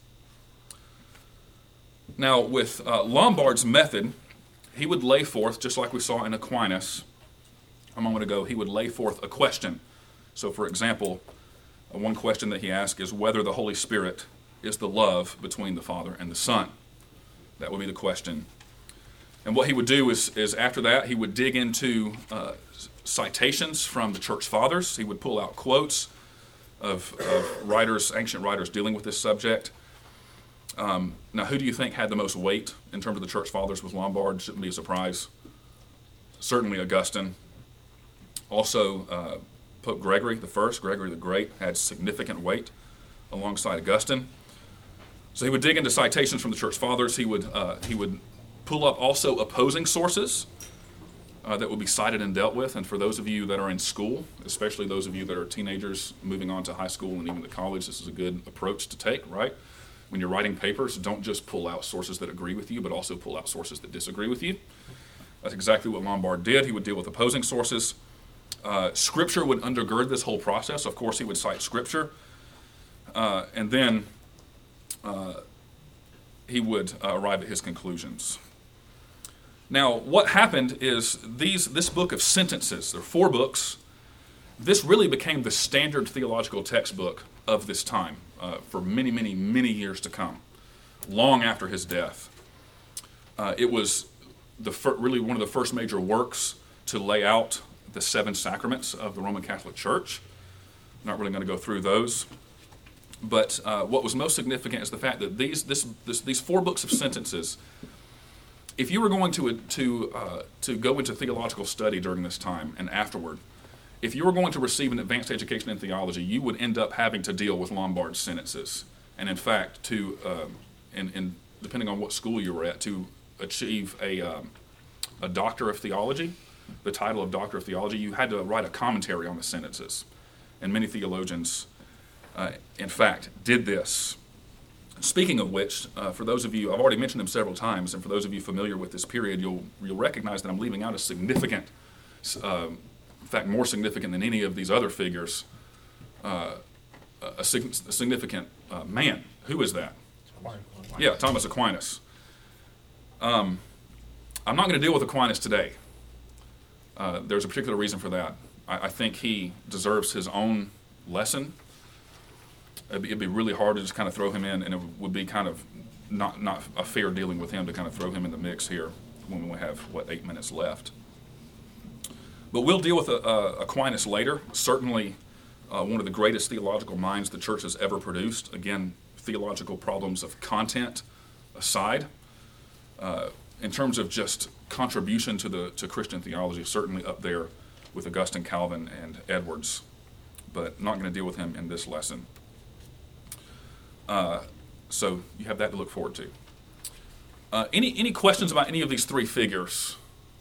Now, with Lombard's method, he would lay forth, just like we saw in Aquinas a moment ago, he would lay forth a question. So, for example, one question that he asked is whether the Holy Spirit is the love between the Father and the Son. That would be the question. And what he would do is after that, he would dig into citations from the Church Fathers. He would pull out quotes of writers, ancient writers dealing with this subject. Now, who do you think had the most weight in terms of the Church Fathers with Lombard? Shouldn't be a surprise. Certainly Augustine. Also, Pope Gregory I, Gregory the Great, had significant weight alongside Augustine. So he would dig into citations from the Church Fathers. He would pull up also opposing sources that would be cited and dealt with. And for those of you that are in school, especially those of you that are teenagers moving on to high school and even to college, this is a good approach to take, right? When you're writing papers, don't just pull out sources that agree with you, but also pull out sources that disagree with you. That's exactly what Lombard did. He would deal with opposing sources. Scripture would undergird this whole process. Of course, he would cite Scripture. And then he would arrive at his conclusions. Now, what happened is this book of sentences, there are 4 books. This really became the standard theological textbook of this time for many, many, many years to come, long after his death. It was really one of the first major works to lay out the 7 sacraments of the Roman Catholic Church. Not really going to go through those. But what was most significant is the fact that these 4 books of sentences, if you were going to go into theological study during this time and afterward, if you were going to receive an advanced education in theology, you would end up having to deal with Lombard's sentences. And in fact, depending on what school you were at, to achieve a doctor of theology, the title of doctor of theology, you had to write a commentary on the sentences. And many theologians, in fact, did this. Speaking of which, for those of you, I've already mentioned them several times, and for those of you familiar with this period, you'll recognize that I'm leaving out a significant, in fact, more significant than any of these other figures, a significant man. Who is that? Yeah, Thomas Aquinas. I'm not going to deal with Aquinas today. There's a particular reason for that. I think he deserves his own lesson. It'd be really hard to just kind of throw him in, and it would be kind of not a fair dealing with him to kind of throw him in the mix here when we have, 8 minutes left. But we'll deal with Aquinas later. Certainly one of the greatest theological minds the church has ever produced. Again, theological problems of content aside. In terms of just contribution to Christian theology, certainly up there with Augustine, Calvin, and Edwards. But not going to deal with him in this lesson. So you have that to look forward to. Any questions about any of these 3 figures?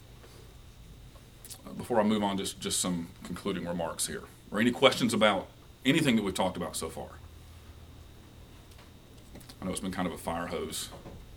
Before I move on, just some concluding remarks here. Or any questions about anything that we've talked about so far? I know it's been kind of a fire hose.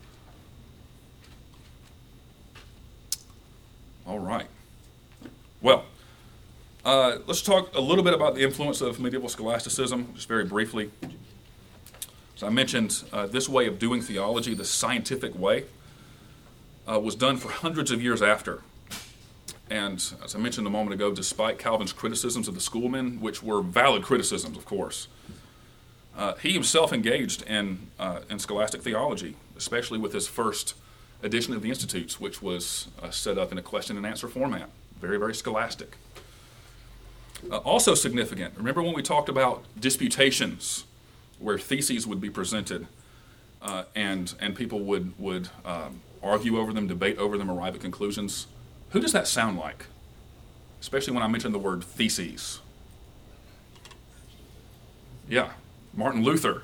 All right. Well, let's talk a little bit about the influence of medieval scholasticism, just very briefly. As I mentioned, this way of doing theology, the scientific way, was done for hundreds of years after. And as I mentioned a moment ago, despite Calvin's criticisms of the schoolmen, which were valid criticisms, of course, he himself engaged in scholastic theology, especially with his first edition of the Institutes, which was set up in a question and answer format. Very, very scholastic. Also significant, remember when we talked about disputations where theses would be presented, and people would argue over them, debate over them, arrive at conclusions. Who does that sound like? Especially when I mention the word theses. Yeah, Martin Luther.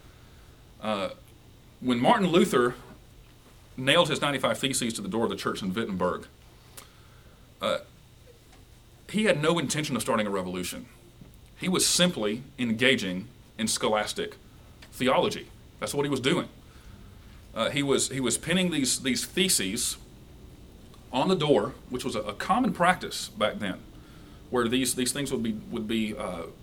When Martin Luther nailed his 95 Theses to the door of the church in Wittenberg, he had no intention of starting a revolution. He was simply engaging in scholastic theology. That's what he was doing. He was pinning these theses on the door, which was a common practice back then, where these things would be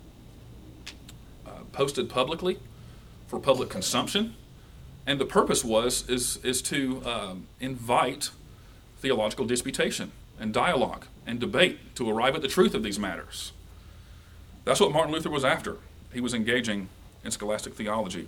posted publicly for public consumption, and the purpose is to invite theological disputation and dialogue and debate to arrive at the truth of these matters. That's what Martin Luther was after. He was engaging in scholastic theology.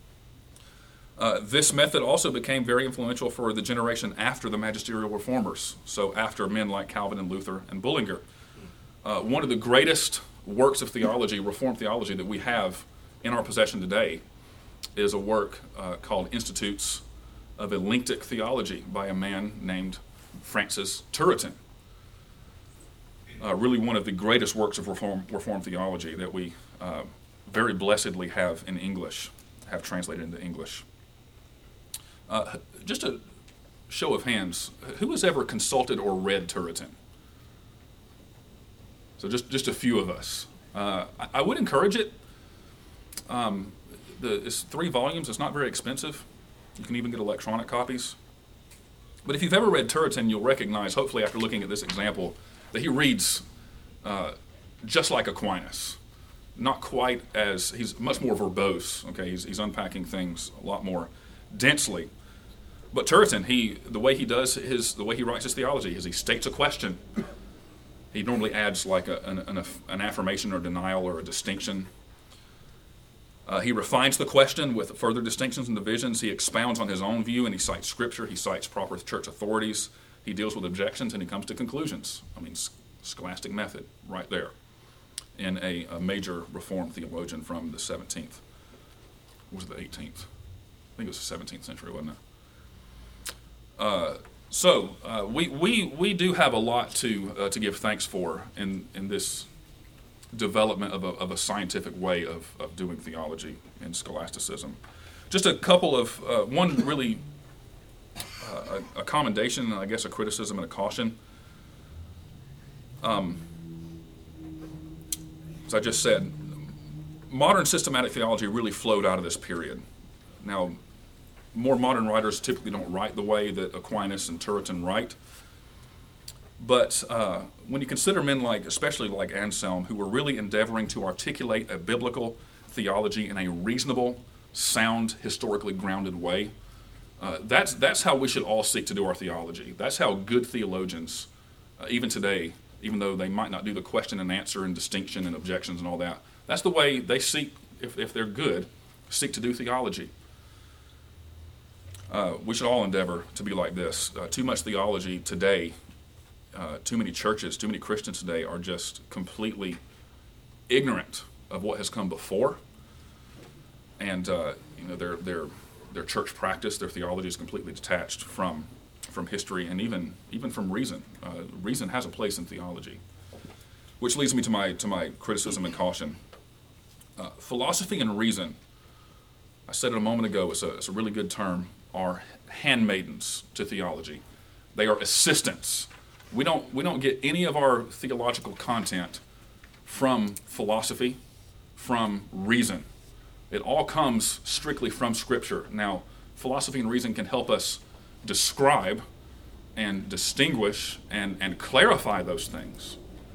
This method also became very influential for the generation after the magisterial reformers, so after men like Calvin and Luther and Bullinger. One of the greatest works of theology, Reformed theology, that we have in our possession today is a work called Institutes of Elenctic Theology by a man named Francis Turretin. Really one of the greatest works of Reformed theology that we very blessedly have in English, have translated into English. Just a show of hands, who has ever consulted or read Turretin? So just a few of us. I would encourage it. It's 3 volumes. It's not very expensive. You can even get electronic copies. But if you've ever read Turretin, you'll recognize, hopefully after looking at this example, that he reads just like Aquinas. Not quite as, he's much more verbose. Okay, he's unpacking things a lot more densely. But Turretin, the way he writes his theology is he states a question. He normally adds like an affirmation or denial or a distinction. He refines the question with further distinctions and divisions. He expounds on his own view, and he cites scripture. He cites proper church authorities. He deals with objections, and he comes to conclusions. I mean, scholastic method right there in a major Reformed theologian from the 17th. Was it the 18th? I think it was the 17th century, wasn't it? So we do have a lot to give thanks for in this development of a scientific way of doing theology in scholasticism. Just a couple of one really a commendation, and I guess a criticism and a caution. As I just said, modern systematic theology really flowed out of this period. Now, more modern writers typically don't write the way that Aquinas and Turretin write. But when you consider men especially like Anselm, who were really endeavoring to articulate a biblical theology in a reasonable, sound, historically grounded way, that's how we should all seek to do our theology. That's how good theologians, even today, even though they might not do the question and answer and distinction and objections and all that, that's the way they seek, if they're good, seek to do theology. We should all endeavor to be like this. Too much theology today, too many churches, too many Christians today are just completely ignorant of what has come before, and their church practice, their theology is completely detached from history and even from reason. Reason has a place in theology, which leads me to my criticism and caution. Philosophy and reason, I said it a moment ago, it's a really good term, are handmaidens to theology. They are assistants. We don't get any of our theological content from philosophy, from reason. It all comes strictly from Scripture. Now, philosophy and reason can help us describe and distinguish and clarify those things.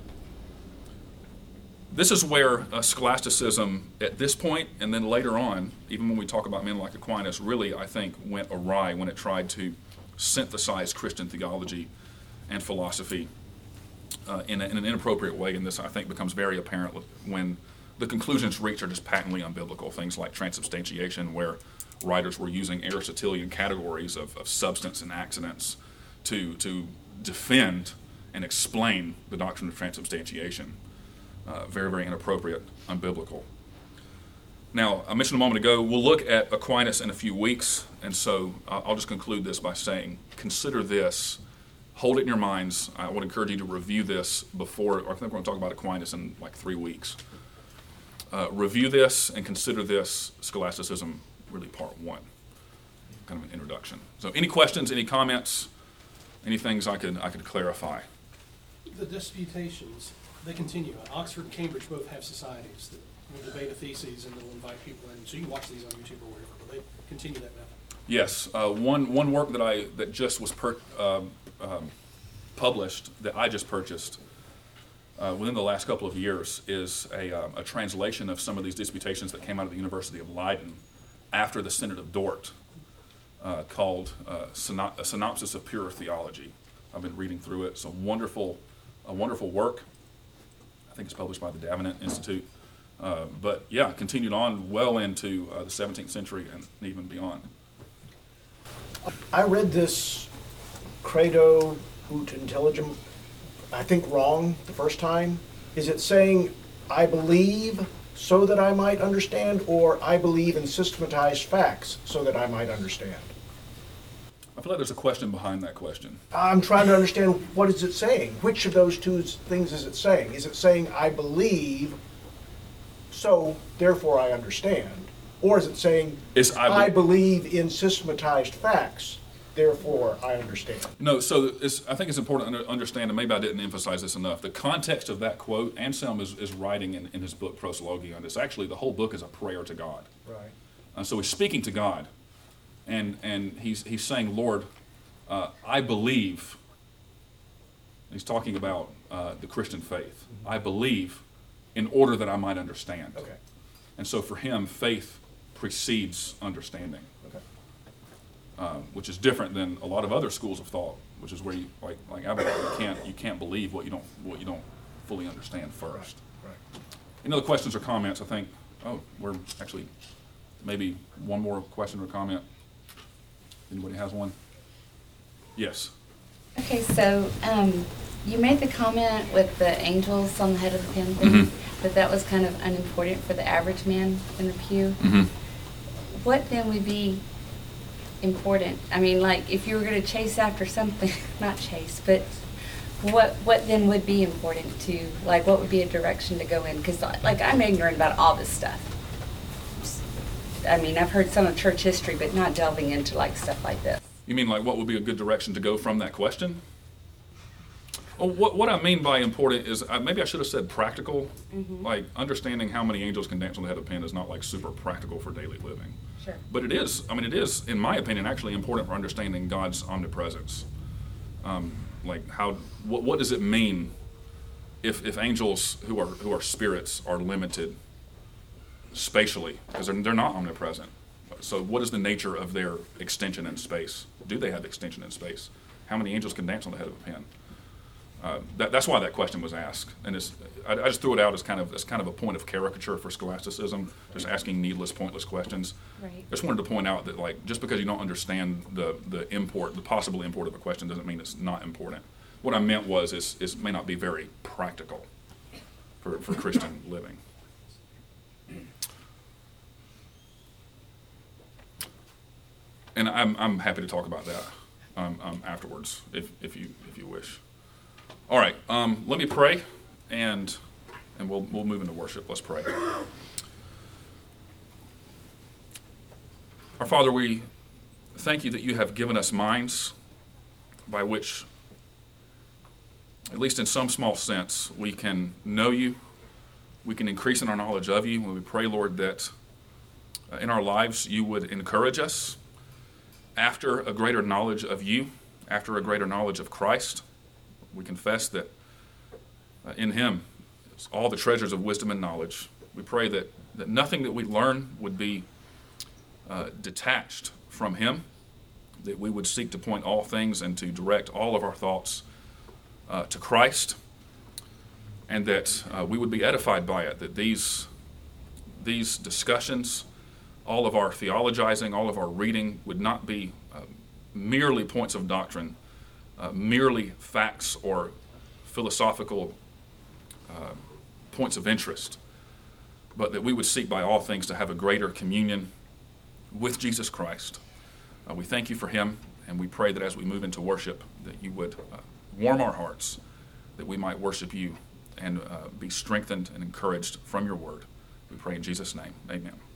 This is where scholasticism at this point, and then later on, even when we talk about men like Aquinas, really, I think, went awry when it tried to synthesize Christian theology and philosophy in an inappropriate way. And this, I think, becomes very apparent when the conclusions reached are just patently unbiblical. Things like transubstantiation, where writers were using Aristotelian categories of substance and accidents to defend and explain the doctrine of transubstantiation. Very, very inappropriate, unbiblical. Now, I mentioned a moment ago, we'll look at Aquinas in a few weeks, and so I'll just conclude this by saying, consider this, hold it in your minds. I would encourage you to review this before, I think we're going to talk about Aquinas in like 3 weeks. Review this and consider this Scholasticism, really part 1, kind of an introduction. So any questions, any comments, any things I could clarify? The disputations, they continue. Oxford and Cambridge both have societies that will debate a thesis and they'll invite people in. So you can watch these on YouTube or wherever, but they continue that method. Yes, one work that just was published that I just purchased within the last couple of years is a translation of some of these disputations that came out of the University of Leiden after the Synod of Dort, called A Synopsis of Pure Theology. I've been reading through it. It's a wonderful work. I think it's published by the Davenant Institute. But yeah, continued on well into the 17th century and even beyond. I read this Credo ut intelligem, I think wrong the first time. Is it saying, I believe so that I might understand, or I believe in systematized facts so that I might understand? I feel like there's a question behind that question. I'm trying to understand, what is it saying? Which of those two things is it saying? Is it saying, I believe, so therefore I understand? Or is it saying, I believe in systematized facts, therefore I understand? No, so I think it's important to understand, and maybe I didn't emphasize this enough, the context of that quote. Anselm is writing in his book Prosologion. It's actually, the whole book is a prayer to God. Right. So he's speaking to God, and he's saying, Lord, I believe. He's talking about the Christian faith. Mm-hmm. I believe in order that I might understand. Okay. And so for him, faith precedes understanding. Okay. Which is different than a lot of other schools of thought, which is where you like Abelard, you can't believe what you don't fully understand first. Right. Any other questions or comments? I think we're actually maybe one more question or comment. Anybody has one? Yes. Okay, so you made the comment with the angels on the head of the pen thing, that was kind of unimportant for the average man in the pew. Mm-hmm. What then would be important? I mean, like, if you were going to chase after something, not chase, but what then would be important to, like, what would be a direction to go in? Because, like, I'm ignorant about all this stuff. I mean, I've heard some of church history, but not delving into, like, stuff like this. You mean like what would be a good direction to go from that question? Well, what I mean by important is maybe I should have said practical. Mm-hmm. Like understanding how many angels can dance on the head of a pin is not like super practical for daily living. Sure. But it is, it is, in my opinion, actually important for understanding God's omnipresence. Like what does it mean if angels who are spirits are limited spatially, because they're not omnipresent? So what is the nature of their extension in space? Do they have extension in space? How many angels can dance on the head of a pin? That's why that question was asked, and I just threw it out as kind of a point of caricature for scholasticism, just asking needless, pointless questions. Right. I just wanted to point out that, like, just because you don't understand the possible import of a question doesn't mean it's not important. What I meant was it may not be very practical for Christian living. And I'm happy to talk about that afterwards if you wish. All right, let me pray, and we'll move into worship. Let's pray. Our Father, we thank you that you have given us minds by which, at least in some small sense, we can know you, we can increase in our knowledge of you. And we pray, Lord, that in our lives you would encourage us after a greater knowledge of you, after a greater knowledge of Christ. We confess that in him is all the treasures of wisdom and knowledge. We pray that nothing that we learn would be detached from him, that we would seek to point all things and to direct all of our thoughts to Christ, and that we would be edified by it, that these discussions, all of our theologizing, all of our reading would not be merely points of doctrine, merely facts or philosophical points of interest, but that we would seek by all things to have a greater communion with Jesus Christ. We thank you for him, and we pray that as we move into worship, that you would warm our hearts, that we might worship you and be strengthened and encouraged from your word. We pray in Jesus' name. Amen.